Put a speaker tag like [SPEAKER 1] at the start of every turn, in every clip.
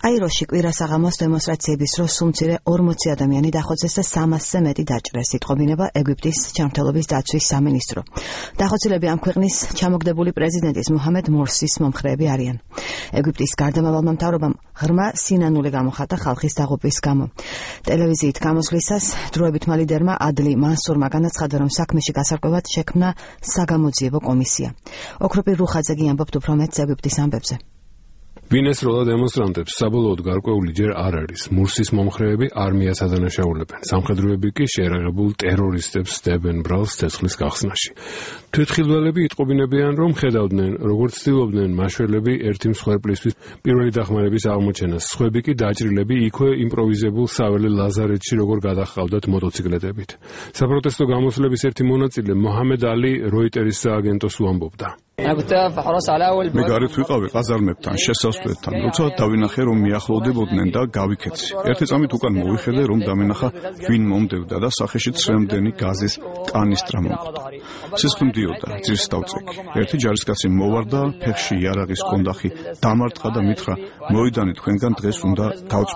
[SPEAKER 1] კაიროში კვირას აღამოს დემონსტრაციების დროს სულ მცირე 40 ადამიანი დახოცეს და 300-ზე მეტი დაჭრეს, იტყობინება ეგვიპტის ჯანმრთელობის დაცვის სამინისტრო. დახოცილები ამ ქვეყნის ჩამოგდებული პრეზიდენტის მუჰამედ მურსის მომხრეები არიან. ეგვიპტის გარდამავალმა მთავრობამ ღრმა სინანული გამოხატა ხალხის დაღუპვის გამო. ტელევიზიით გამოსვლისას დროებითმა ლიდერმა ადლი მანსურმა განაცხადა, რომ საქმეში გასარკვევად შექმნა საგამოძიებო კომისია. ოქროპირ რუხაძე ამბობთ უფრო მეტს ეგვიპტის ამბებზე.
[SPEAKER 2] ვინ ესროლა დემონსტრანტებს, საბოლოოდ გარკვეული ჯერ არ არის. მურსის მომხრეები არმიას ადანაშაულებენ. სამხედროები კი შეერაღებულ ტერორისტებს სდებენ ბრალს ცეცხლის გახსნაში. თვითმხილველები იტყობინებიან, რომ ხედავდნენ, როგორც ცდილობდნენ მაშველები ერთი მსხვერპლისთვის პირველი დახმარების აღმოჩენას. სხვები კი დაჭრილები იქვე იმპროვიზებულ საველე ლაზარეთში როგორ გადაჰყავდათ მოტოციკლეტებით. საპროტესტო გამოსვლების ერთი მონაწილე მოჰამედ ალი როიტერის სააგენტოს უამბობდა.
[SPEAKER 3] მე გარეთ ვიყავი ყაზარმებთან, შესასვლელთან, როცა დავინახე, რომ მიახლოვდებოდნენ და გავიქეცი. ერთი წამით უკან მოვიხედე, რომ დამენახა ვინ მომდევდა და სახეში ცრემდენი გაზის კანისტრა მომხვდა. სისხლი მდიოდა, ძირს დავწეკი. ერთი ჯარისკაცი მოვარდა, ფეხში იარაღის კონდახი დამარტყა და მითხრა, მოიდანი თქვენგან დღეს უნდა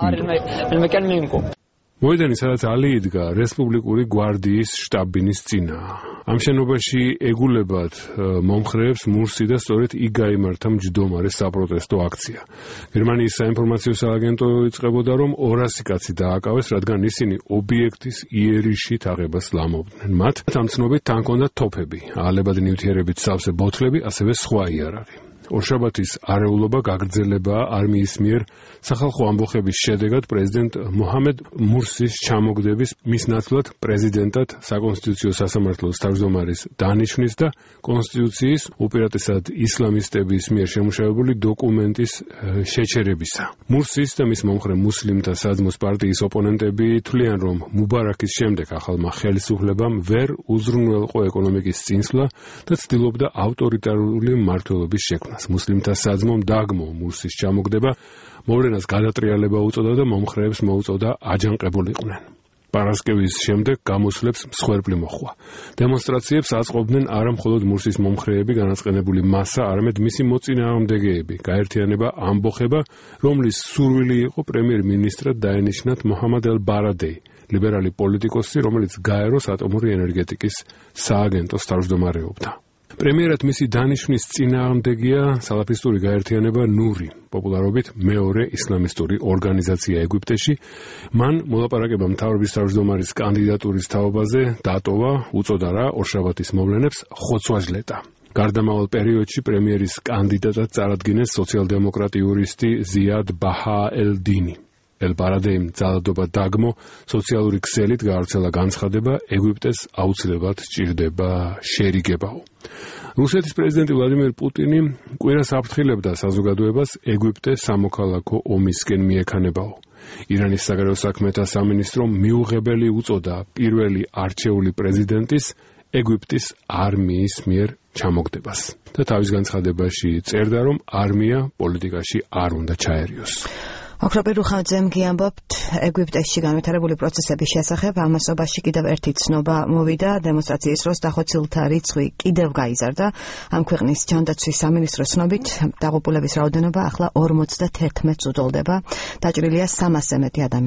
[SPEAKER 3] გავწმინდო.
[SPEAKER 2] მოედანი, სადაც ალი იდგა, რესპუბლიკური გვარდიის შტაბ-ბინის წინაა. ამ შენობაში ეგულებათ მომხრეებს მურსი და სწორედ იქ გაიმართა მჯდომარე საპროტესტო აქცია. გერმანიის საინფორმაციო სააგენტო იწყებოდა, რომ 200 კაცი დააკავეს, რადგან ისინი ობიექტის იერიშით აღებას ლამობდნენ. მათ ამ ცნობით თან ჰქონდათ თოფები, აალებადი ნივთიერებით სავსე ბოთლები, ასევე სხვა იარაღი. ორშაბათის არეულობა გაგრძელებაა არმიის მიერ სახალხო ამბოხების შედეგად პრეზიდენტ მოჰამედ მურსის ჩამოგდების მის ნაცვლად პრეზიდენტად საკონსტიტუციო სასამართლოს თავმჯდომარის დანიშვნის და კონსტიტუციის უპირატესად ისლამისტების მიერ შემუშავებული დოკუმენტის შეჩერებისა. მურსის და მის მომხრე მუსლიმთა საძმოს პარტიის ოპონენტები თვლიან, რომ მუბარაკის შემდეგ ახალმა ხელისუფლებამ ვერ უზრუნველყო ეკონომიკის წინსვლა და ცდილობდა ავტორიტარული მმართველობის შექმნას. მუსლიმთა საძმომ დაგმო მურსის ჩამოგდება, მოვლენას გადატრიალება უწოდა და მომხრეებს მოუწოდა აჯანყებულიყვნენ. პარასკევის შემდეგ გამოსვლებს მსხვერპლი მოჰყვა. დემონსტრაციებს აწყობდნენ არა მხოლოდ მურსის მომხრეები, განაწყენებული მასა, არამედ მისი მოწინააღმდეგეები. გაერთიანება ამბოხება, რომლის სურვილი იყო პრემიერ-მინისტრად დაენიშნათ მოჰამად ელ-ბარადეი, ლიბერალი პოლიტიკოსი, რომელიც გაეროს ატომური ენერგეტიკის სააგენტოს თავმჯდომარეობდა. პრემიერად მისი დანიშვნის წინააღმდეგია სალაფისტური გაერთიანება ნური, პოპულარობით მეორე ისლამისტური ორგანიზაცია ეგვიპტეში. მან მოლაპარაკება მთავრობის თავმჯდომარის კანდიდატურის თაობაზე დატოვა, უწოდა რა ორშაბათის მოვლენებს ხოცვა-ჟლეტა. გარდამავალ პერიოდში პრემიერის კანდიდატად წარადგინეს სოციალ-დემოკრატი იურისტი ზიად ბაჰა ელ-დინი. ელ-ბარადეიმ ძალადობა დაგმო, სოციალური ქსელით გაავრცელა განცხადება, ეგვიპტეს აუცილებლად სჭირდება შერიგებაო. რუსეთის პრეზიდენტი ვლადიმერ პუტინი კვირას აფრთხილებდა საზოგადოებას ეგვიპტე სამოქალაქო ომისკენ მიექანებაო. ირანის საგარეო საქმეთა სამინისტრომ მიუღებელი უწოდა პირველი არჩეული პრეზიდენტის ეგვიპტის არმიის მიერ ჩამოგდებას და თავის განცხადებაში წერდა, რომ არმია პოლიტიკაში არ უნდა ჩაერიოს.
[SPEAKER 1] ოქროპირ რუხაძემ გიამბობთ ეგვიპტეში განვითარებული პროცესების შესახებ. ამასობაში კიდევ ერთი ცნობა მოვიდა. დემონსტრაციის დროს დახოცილთა რიცხვი კიდევ გაიზარდა. ამ ქვეყნის ჯანდაცვის სამინისტროს ცნობით დაღუპულების რაოდენობა ახლა 51-ს უდოლდება. დაჭრილია 300-ზე მეტი ადამიანი.